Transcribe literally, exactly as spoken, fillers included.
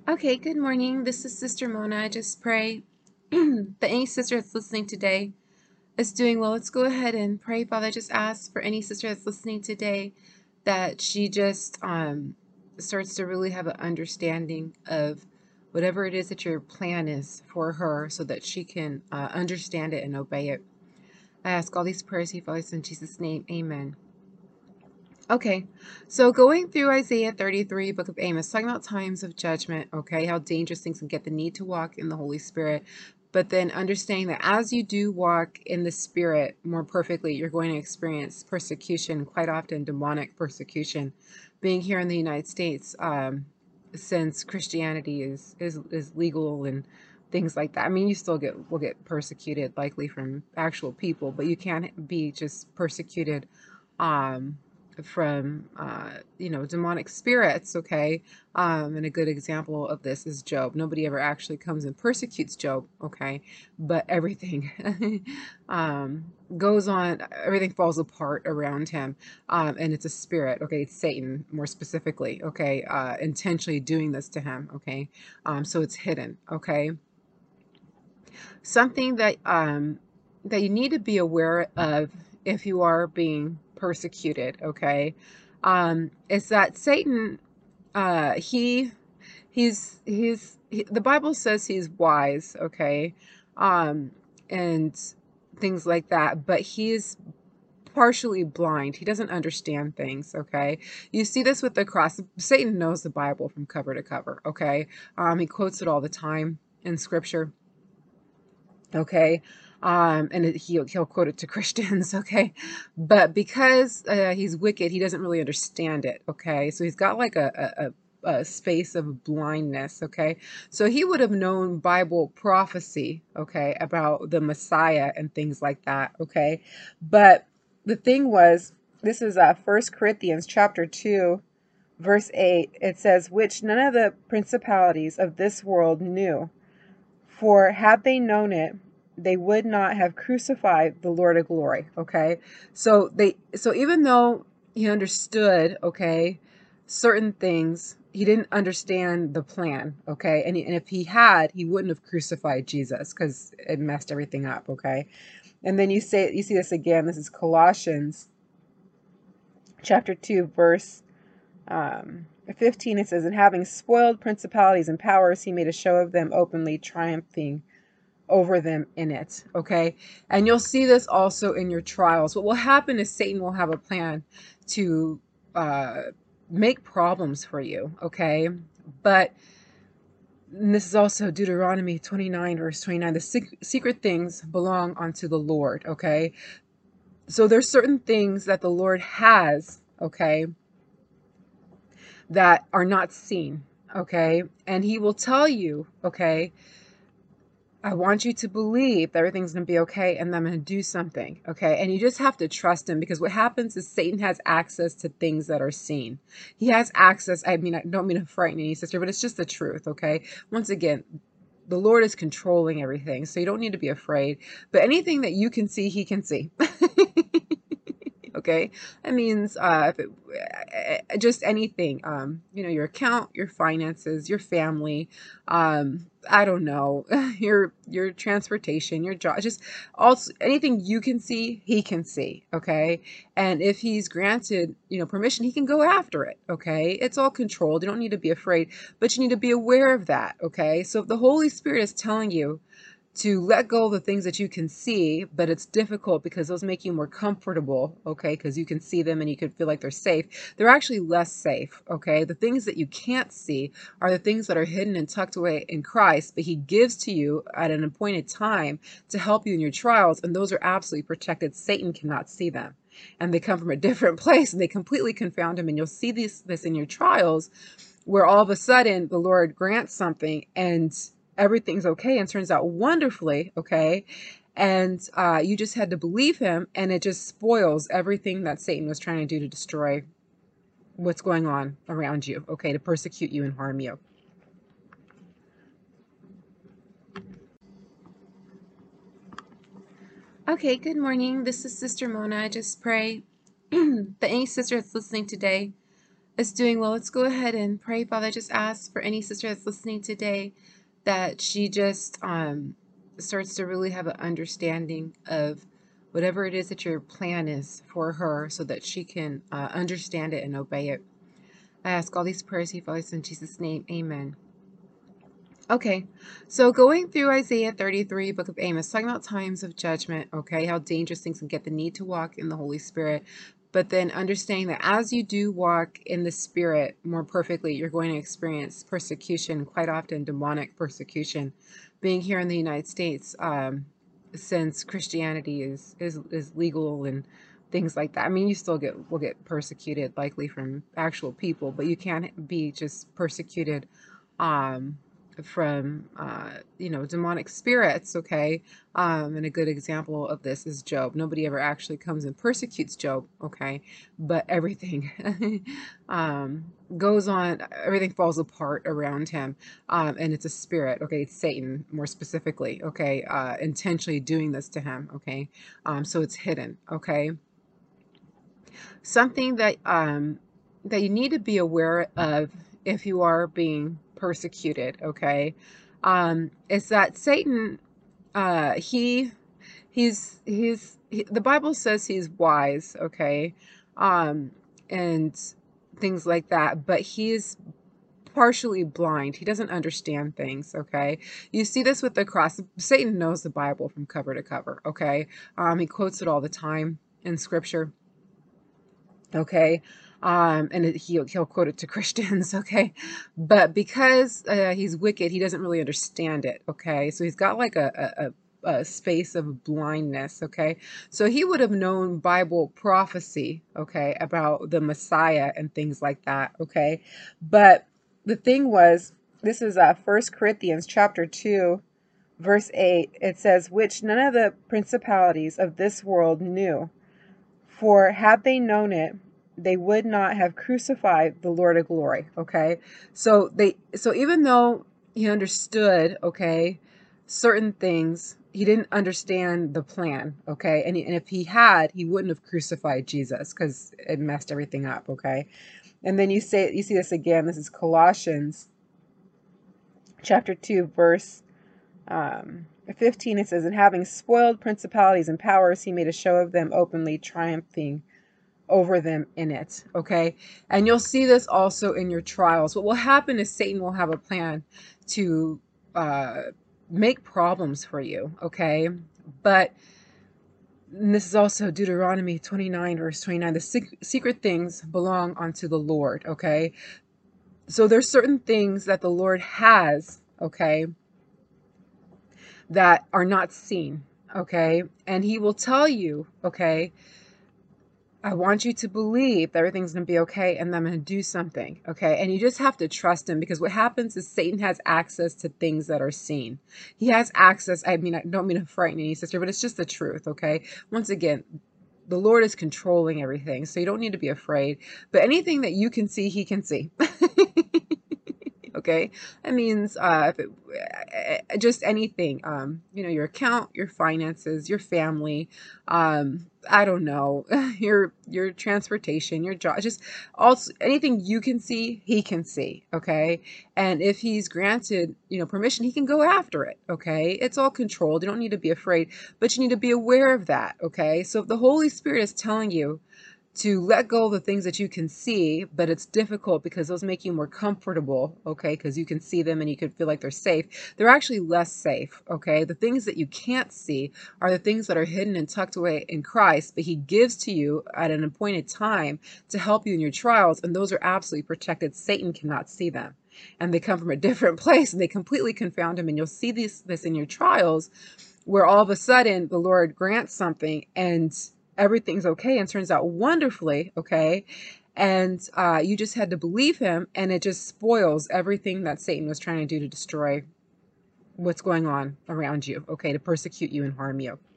Okay, good morning. This is Sister Mona. I just pray that any sister that's listening today is doing well. Let's go ahead and pray. Father, I just ask for any sister that's listening today that she just um, starts to really have an understanding of whatever it is that your plan is for her so that she can uh, understand it and obey it. I ask all these prayers, He Father, in Jesus' name. Amen. Okay, so going through Isaiah thirty-three, Book of Amos, talking about times of judgment, okay, how dangerous things can get, the need to walk in the Holy Spirit, but then understanding that as you do walk in the Spirit more perfectly, you're going to experience persecution, quite often demonic persecution. Being here in the United States, um, since Christianity is, is, is legal and things like that. I mean, you still get will get persecuted, likely from actual people, but you can't be just persecuted um, from uh, you know, demonic spirits. Okay, um, and a good example of this is Job. Nobody ever actually comes and persecutes Job. Okay, but everything um, goes on. Everything falls apart around him, um, and it's a spirit. Okay, it's Satan more specifically. Okay, uh, intentionally doing this to him. Okay, um, so it's hidden. Okay, something that um, that you need to be aware of if you are being persecuted, okay, um, is that Satan, uh, he he's he's he, the Bible says he's wise, okay, um, and things like that, but he's partially blind. He doesn't understand things, okay? You see this with the cross. Satan knows the Bible from cover to cover, okay? Um, he quotes it all the time in scripture. Okay, um and it, he'll, he'll quote it to Christians. Okay, but because uh, he's wicked, he doesn't really understand it. Okay, so he's got like a, a, a space of blindness. Okay, so he would have known Bible prophecy, okay, about the Messiah and things like that. Okay, but the thing was, this is uh First Corinthians chapter two verse eight. It says, which none of the principalities of this world knew, for had they known it, they would not have crucified the Lord of glory. Okay. So they, so even though he understood, okay, certain things, he didn't understand the plan. Okay. And, he, and if he had, he wouldn't have crucified Jesus because it messed everything up. Okay. And then you say, you see this again. This is Colossians chapter two, verse um, fifteen. It says, and having spoiled principalities and powers, he made a show of them openly, triumphing over them in it. Okay, and you'll see this also in your trials. What will happen is Satan will have a plan to uh, make problems for you. Okay, but this is also Deuteronomy twenty-nine verse twenty-nine. The sec- secret things belong unto the Lord. Okay, so there's certain things that the Lord has, okay, that are not seen. Okay, and he will tell you, okay, I want you to believe that everything's going to be okay, and I'm going to do something, okay? And you just have to trust him, because what happens is Satan has access to things that are seen. He has access. I mean, I don't mean to frighten any sister, but it's just the truth, okay? Once again, the Lord is controlling everything, so you don't need to be afraid. But anything that you can see, he can see. Okay, that means uh, if it, uh, just anything, um, you know, your account, your finances, your family, um, I don't know, your your transportation, your job, just also anything you can see, he can see. Okay, and if he's granted, you know, permission, he can go after it. Okay, it's all controlled. You don't need to be afraid, but you need to be aware of that. Okay, so if the Holy Spirit is telling you to let go of the things that you can see, but it's difficult because those make you more comfortable, okay, because you can see them and you can feel like they're safe. They're actually less safe, okay? The things that you can't see are the things that are hidden and tucked away in Christ, but he gives to you at an appointed time to help you in your trials, and those are absolutely protected. Satan cannot see them, and they come from a different place, and they completely confound him, and you'll see this, this in your trials, where all of a sudden the Lord grants something and everything's okay and turns out wonderfully, okay? And uh, you just had to believe him, and it just spoils everything that Satan was trying to do to destroy what's going on around you, okay, to persecute you and harm you. Okay, good morning. This is Sister Mona. I just pray that any sister that's listening today is doing well. Let's go ahead and pray. Father, I just ask for any sister that's listening today that she just um, starts to really have an understanding of whatever it is that your plan is for her so that she can uh, understand it and obey it. I ask all these prayers, He Father, in Jesus' name. Amen. Okay, so going through Isaiah thirty-three, Book of Amos, talking about times of judgment, okay, how dangerous things can get, the need to walk in the Holy Spirit, but then understanding that as you do walk in the Spirit more perfectly, you're going to experience persecution, quite often demonic persecution. Being here in the United States, um, since Christianity is, is, is legal and things like that. I mean, you still get will get persecuted likely from actual people, but you can't be just persecuted um from uh you know demonic spirits. Okay, um and a good example of this is Job. Nobody ever actually comes and persecutes Job, okay, but everything um goes on, everything falls apart around him, um and it's a spirit, okay, it's Satan more specifically, okay, uh intentionally doing this to him, okay, um so it's hidden, okay. Something that um that you need to be aware of if you are being persecuted, okay, um is that Satan, uh he he's he's he, the Bible says he's wise, okay, um and things like that, but he's partially blind. He doesn't understand things, okay. You see this with the cross. Satan knows the Bible from cover to cover, okay. Um he quotes it all the time in scripture, okay, um and it, he'll, he'll quote it to Christians, okay, but because uh, he's wicked, he doesn't really understand it, okay, so he's got like a, a, a space of blindness, okay, so he would have known Bible prophecy, okay, about the Messiah and things like that, okay, but the thing was, this is uh First Corinthians chapter two verse eight. It says, which none of the principalities of this world knew, for had they known it, they would not have crucified the Lord of glory. Okay. So they, so even though he understood, okay, certain things, he didn't understand the plan. Okay. And, he, and if he had, he wouldn't have crucified Jesus because it messed everything up. Okay. And then you say, you see this again. This is Colossians chapter two, verse um, fifteen. It says, and having spoiled principalities and powers, he made a show of them openly, triumphing over them in it, okay? And you'll see this also in your trials. What will happen is Satan will have a plan to uh, make problems for you, okay? But this is also Deuteronomy twenty-nine, verse twenty-nine. The sec- secret things belong unto the Lord, okay? So there's certain things that the Lord has, okay, that are not seen, okay? And he will tell you, okay, I want you to believe that everything's going to be okay, and I'm going to do something, okay? And you just have to trust him, because what happens is Satan has access to things that are seen. He has access. I mean, I don't mean to frighten any sister, but it's just the truth, okay? Once again, the Lord is controlling everything, so you don't need to be afraid. But anything that you can see, he can see. Okay, that means uh, if it, uh, just anything, um, you know, your account, your finances, your family, um, I don't know, your your transportation, your job, just also anything you can see, he can see. Okay, and if he's granted, you know, permission, he can go after it. Okay, it's all controlled. You don't need to be afraid, but you need to be aware of that. Okay, so if the Holy Spirit is telling you to let go of the things that you can see, but it's difficult because those make you more comfortable, okay, because you can see them and you can feel like they're safe. They're actually less safe, okay? The things that you can't see are the things that are hidden and tucked away in Christ, but he gives to you at an appointed time to help you in your trials, and those are absolutely protected. Satan cannot see them, and they come from a different place, and they completely confound him, and you'll see this, this in your trials, where all of a sudden the Lord grants something, and everything's okay and turns out wonderfully, okay? And uh, you just had to believe him, and it just spoils everything that Satan was trying to do to destroy what's going on around you, okay, to persecute you and harm you.